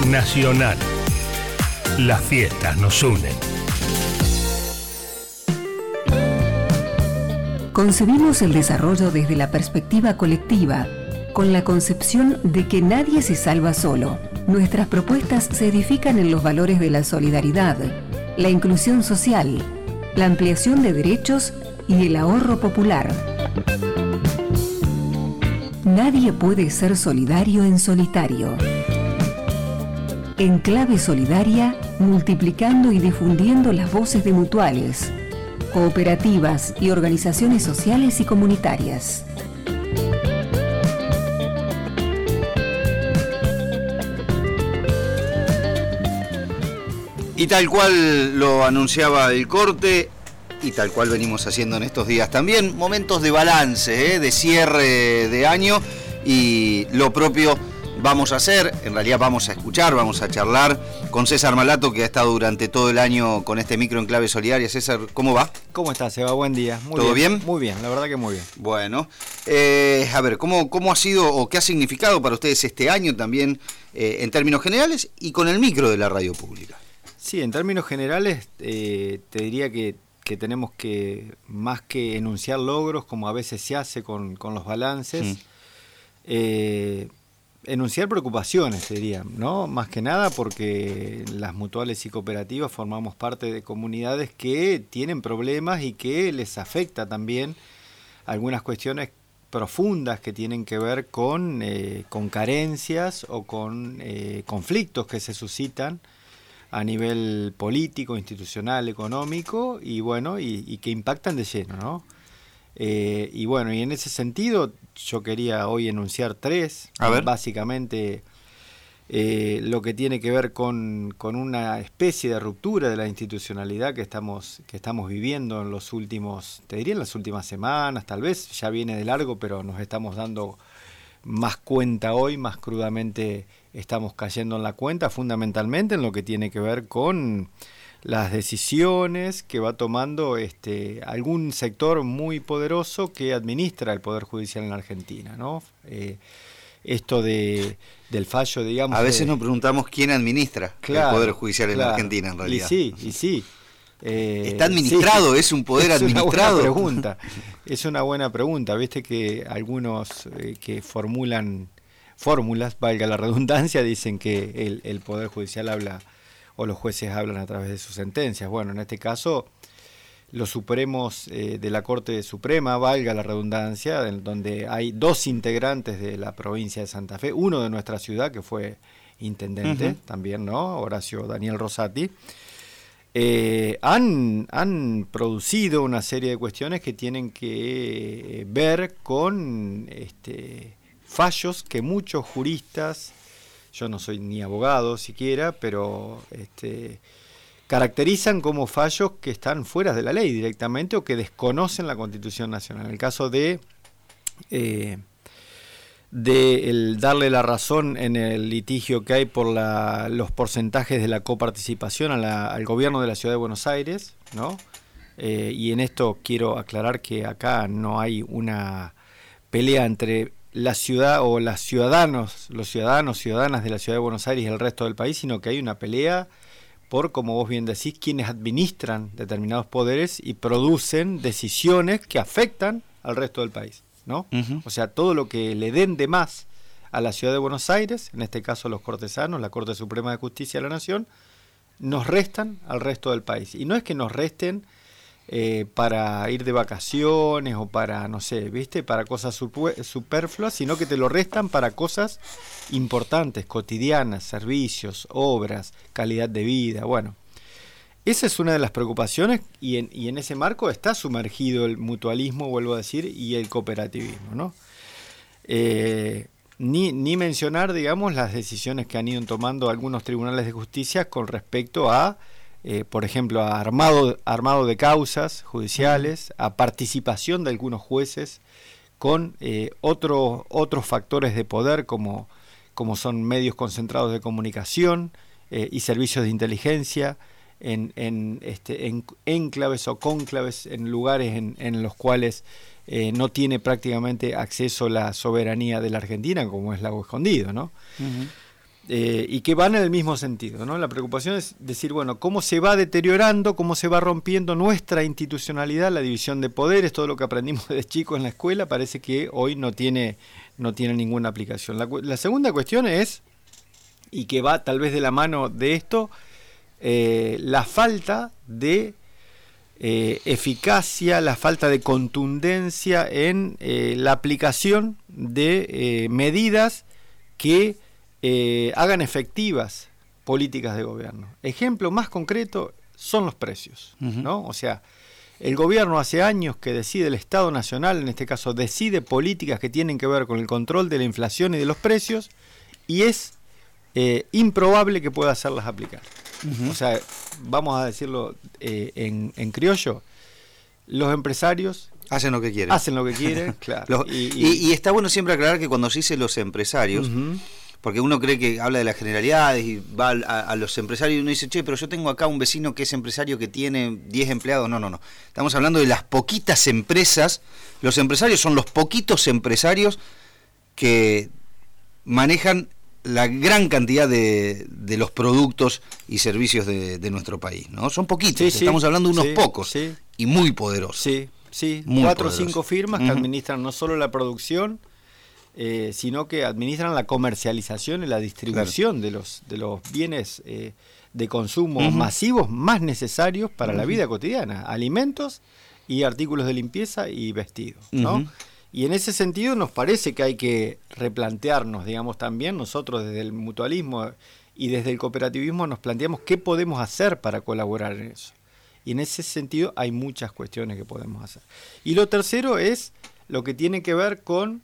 Nacional. Las fiestas nos unen. Concebimos el desarrollo desde la perspectiva colectiva, con la concepción de que nadie se salva solo. Nuestras propuestas se edifican en los valores de la solidaridad, la inclusión social, la ampliación de derechos y el ahorro popular. Nadie puede ser solidario en solitario. En clave solidaria, multiplicando y difundiendo las voces de mutuales, cooperativas y organizaciones sociales y comunitarias. Y tal cual lo anunciaba el corte, y tal cual venimos haciendo en estos días también, momentos de balance, de cierre de año, y lo propio vamos a hacer, en realidad vamos a escuchar, vamos a charlar con César Malato, que ha estado durante todo el año con este micro en clave solidaria. César, ¿cómo va? ¿Cómo estás, Seba? Buen día. ¿Todo bien? Muy bien, la verdad que muy bien. Bueno, a ver, ¿cómo ha sido o qué ha significado para ustedes este año también en términos generales y con el micro de la radio pública? Sí, en términos generales te diría que tenemos que, más que enunciar logros, como a veces se hace con los balances, enunciar preocupaciones, diría, ¿no? Más que nada porque las mutuales y cooperativas formamos parte de comunidades que tienen problemas y que les afecta también algunas cuestiones profundas que tienen que ver con carencias o con conflictos que se suscitan a nivel político, institucional, económico, y bueno, y que impactan de lleno, ¿no? Y bueno, y en ese sentido yo quería hoy enunciar tres, básicamente lo que tiene que ver con una especie de ruptura de la institucionalidad que estamos viviendo en los últimos, te diría en las últimas semanas, tal vez ya viene de largo, pero nos estamos dando más cuenta hoy, más crudamente estamos cayendo en la cuenta, fundamentalmente en lo que tiene que ver con las decisiones que va tomando algún sector muy poderoso que administra el Poder Judicial en la Argentina, ¿no? Esto del fallo, digamos... A veces nos preguntamos quién administra el Poder Judicial en la Argentina, en realidad. Y sí. ¿Está administrado? ¿Es un poder administrado? Es una buena pregunta. Viste que algunos que formulan fórmulas, valga la redundancia, dicen que el Poder Judicial habla, o los jueces hablan a través de sus sentencias. Bueno, en este caso, los supremos de la Corte Suprema, valga la redundancia, donde hay dos integrantes de la provincia de Santa Fe, uno de nuestra ciudad, que fue intendente también, ¿no? Horacio Daniel Rosati, han producido una serie de cuestiones que tienen que ver con fallos que muchos juristas, yo no soy ni abogado siquiera, pero caracterizan como fallos que están fuera de la ley directamente o que desconocen la Constitución Nacional. En el caso de el darle la razón en el litigio que hay por los porcentajes de la coparticipación al gobierno de la Ciudad de Buenos Aires, ¿no? Y en esto quiero aclarar que acá no hay una pelea entre la ciudad o los ciudadanas de la Ciudad de Buenos Aires y el resto del país, sino que hay una pelea por, como vos bien decís, quienes administran determinados poderes y producen decisiones que afectan al resto del país, ¿no? O sea, todo lo que le den de más a la Ciudad de Buenos Aires, en este caso los cortesanos, la Corte Suprema de Justicia de la Nación, nos restan al resto del país. Y no es que nos resten para ir de vacaciones o para, no sé, ¿viste? Para cosas superfluas, sino que te lo restan para cosas importantes, cotidianas, servicios, obras, calidad de vida. Bueno, esa es una de las preocupaciones y en ese marco está sumergido el mutualismo, vuelvo a decir, y el cooperativismo, ¿no? Ni mencionar, digamos, las decisiones que han ido tomando algunos tribunales de justicia con respecto a por ejemplo, a armado de causas judiciales, a participación de algunos jueces con otros factores de poder como son medios concentrados de comunicación y servicios de inteligencia en enclaves o cónclaves, en lugares en los cuales no tiene prácticamente acceso la soberanía de la Argentina, como es Lago Escondido, ¿no? y que van en el mismo sentido, ¿no? La preocupación es decir, bueno, cómo se va deteriorando, cómo se va rompiendo nuestra institucionalidad, la división de poderes, todo lo que aprendimos desde chicos en la escuela, parece que hoy no tiene ninguna aplicación. La segunda cuestión es, y que va tal vez de la mano de esto, la falta de eficacia, la falta de contundencia en la aplicación de medidas que hagan efectivas políticas de gobierno. Ejemplo más concreto son los precios, ¿no? O sea, el gobierno hace años que decide, el Estado Nacional, en este caso, decide políticas que tienen que ver con el control de la inflación y de los precios, y es improbable que pueda hacerlas aplicar. O sea, vamos a decirlo en criollo, los empresarios hacen lo que quieren. Hacen lo que quieren, claro. Y está bueno siempre aclarar que cuando se dice los empresarios, porque uno cree que habla de las generalidades y va a los empresarios y uno dice, che, pero yo tengo acá un vecino que es empresario que tiene 10 empleados. No. Estamos hablando de las poquitas empresas. Los empresarios son los poquitos empresarios que manejan la gran cantidad de los productos y servicios de nuestro país, ¿no? Son poquitos, estamos hablando de unos pocos y muy poderosos. Sí, 4 o 5 firmas que administran no solo la producción, sino que administran la comercialización y la distribución de los bienes de consumo masivos más necesarios para la vida cotidiana, alimentos y artículos de limpieza y vestidos, ¿no? Y en ese sentido nos parece que hay que replantearnos, digamos, también nosotros desde el mutualismo y desde el cooperativismo nos planteamos qué podemos hacer para colaborar en eso. Y en ese sentido hay muchas cuestiones que podemos hacer. Y lo tercero es lo que tiene que ver con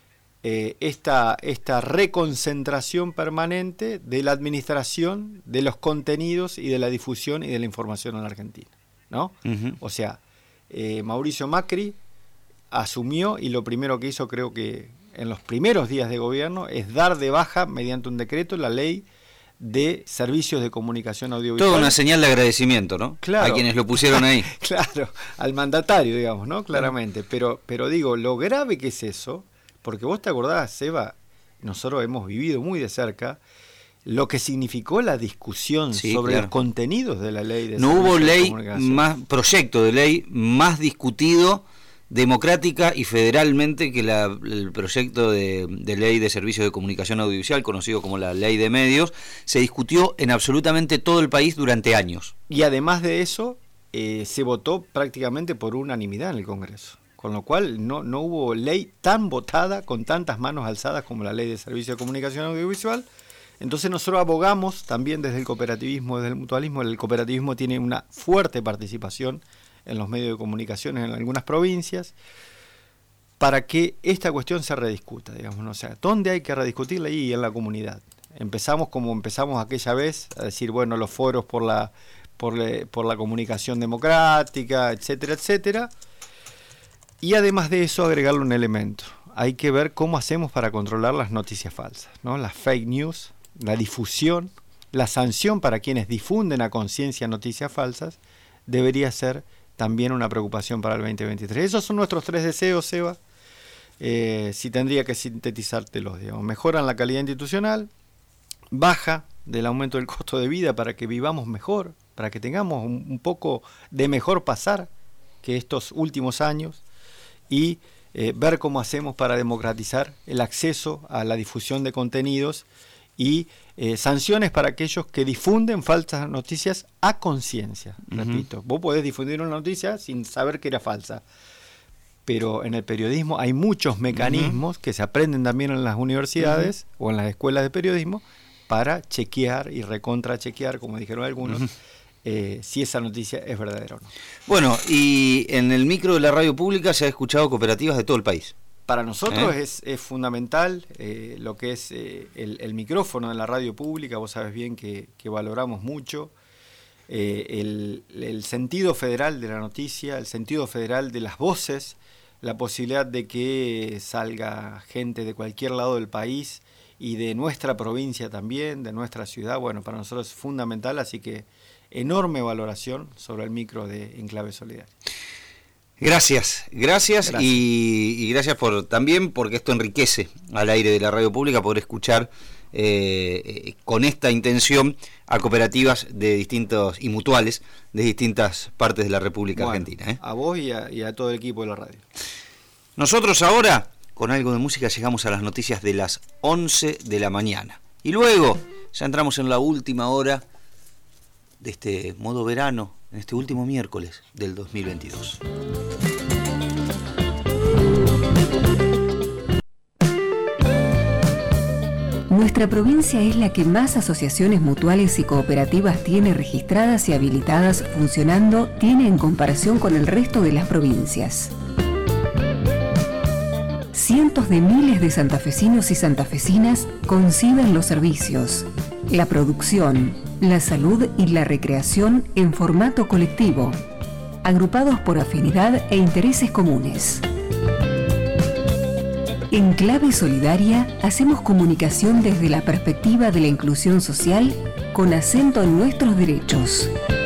esta reconcentración permanente de la administración, de los contenidos y de la difusión y de la información en la Argentina, ¿no? O sea, Mauricio Macri asumió y lo primero que hizo, creo que en los primeros días de gobierno, es dar de baja mediante un decreto la ley de servicios de comunicación audiovisual. Toda una señal de agradecimiento, ¿no? Claro. A quienes lo pusieron ahí. Claro, al mandatario, digamos, ¿no? Claramente. Pero digo, lo grave que es eso, porque vos te acordás, Seba, nosotros hemos vivido muy de cerca lo que significó la discusión sobre los contenidos de la ley de servicios de comunicación. No hubo más proyecto de ley más discutido democrática y federalmente que el proyecto de ley de servicios de comunicación audiovisual, conocido como la ley de medios. Se discutió en absolutamente todo el país durante años. Y además de eso, se votó prácticamente por unanimidad en el Congreso, con lo cual no hubo ley tan votada con tantas manos alzadas como la ley de servicios de comunicación audiovisual. Entonces nosotros abogamos también desde el cooperativismo, desde el mutualismo. El cooperativismo tiene una fuerte participación en los medios de comunicación en algunas provincias, para que esta cuestión se rediscuta, digamos, ¿no? O sea, ¿dónde hay que rediscutirla? Ahí en la comunidad. Empezamos como empezamos aquella vez, a decir, bueno, los foros por la comunicación democrática, etcétera, etcétera. Y además de eso, agregarle un elemento. Hay que ver cómo hacemos para controlar las noticias falsas, ¿no? Las fake news, la difusión, la sanción para quienes difunden a conciencia noticias falsas, debería ser también una preocupación para el 2023. Esos son nuestros 3 deseos, Seba. Si tendría que sintetizártelos, digamos. Mejoran la calidad institucional, baja del aumento del costo de vida para que vivamos mejor, para que tengamos un poco de mejor pasar que estos últimos años, y ver cómo hacemos para democratizar el acceso a la difusión de contenidos y sanciones para aquellos que difunden falsas noticias a conciencia. Repito, vos podés difundir una noticia sin saber que era falsa, pero en el periodismo hay muchos mecanismos que se aprenden también en las universidades o en las escuelas de periodismo para chequear y recontrachequear, como dijeron algunos, si esa noticia es verdadera o no. Bueno, y en el micro de la radio pública se ha escuchado cooperativas de todo el país. Para nosotros es fundamental lo que es el micrófono en la radio pública. Vos sabés bien que valoramos mucho el sentido federal de la noticia, el sentido federal de las voces, la posibilidad de que salga gente de cualquier lado del país y de nuestra provincia también, de nuestra ciudad. Bueno, para nosotros es fundamental, así que enorme valoración sobre el micro de Enclave Solidario. Gracias. Y gracias también porque esto enriquece al aire de la radio pública, poder escuchar con esta intención a cooperativas de distintos y mutuales de distintas partes de la República Argentina. A vos y a todo el equipo de la radio. Nosotros ahora, con algo de música, llegamos a las noticias de las 11 de la mañana. Y luego ya entramos en la última hora de este modo verano, en este último miércoles del 2022. Nuestra provincia es la que más asociaciones mutuales y cooperativas tiene registradas y habilitadas funcionando, tiene en comparación con el resto de las provincias. Cientos de miles de santafesinos y santafesinas conciben los servicios, la producción, la salud y la recreación en formato colectivo, agrupados por afinidad e intereses comunes. En Clave Solidaria hacemos comunicación desde la perspectiva de la inclusión social con acento en nuestros derechos.